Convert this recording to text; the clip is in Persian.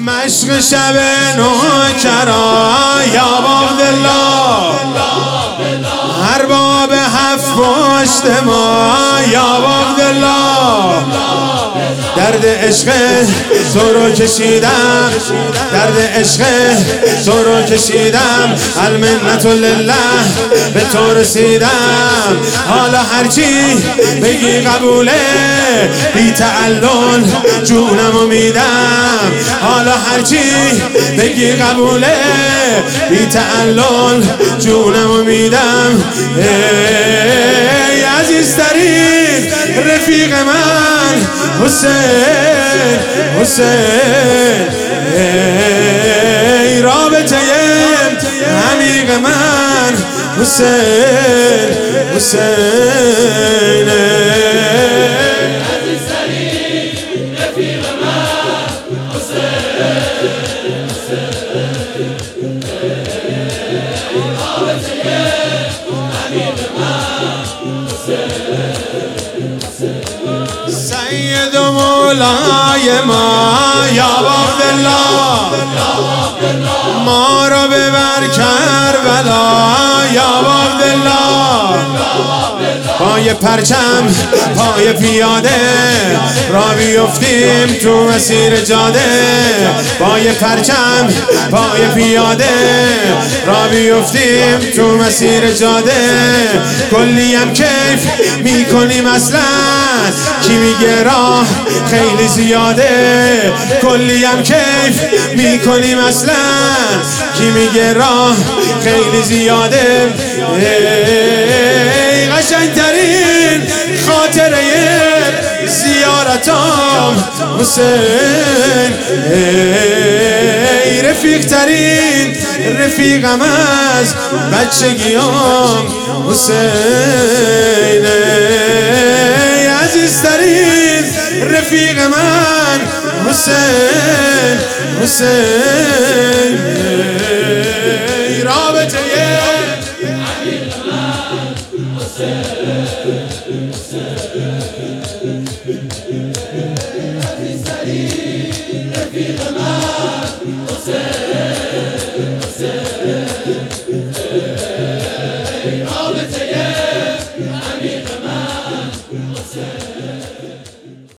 مشق شب نوکران یا عبدالله، ارباب هفت پشت ما یا عبدالله. درد عشق تو رو کشیدم، درد عشق تو رو کشیدم، المنت لله به تو رسیدم. حالا هرچی بگی قبوله، بی تعلل جونمو میدم. حالا هرچی بگی قبوله، بی تعلل جونمو میدم. ای عزیزترین رفیق من حسین، حسین، ای رابطه عمیق من حسین، حسین، عزیزترین رفیق من حسین، رابطه عمیق من سید و مولای ما یا عبدالله، ما رو ببر کربلا یا عبدالله. پای پرچم پای پیاده را بیفتیم تو مسیر جاده، پای پرچم پای پیاده را بیفتیم تو مسیر جاده. کلیم کیف میکنیم اصلا، کی میگه راه خیلی زیاده. کلیم کیف میکنیم اصلا، کی میگه راه خیلی زیاده. ای قشنگترین خاطره زیارتام حسین، ای رفیق ترین رفیقم از بچگیام حسین، ای عزیزترین رفیق من حسین، حسین، ای رابطه عمیق من حسین.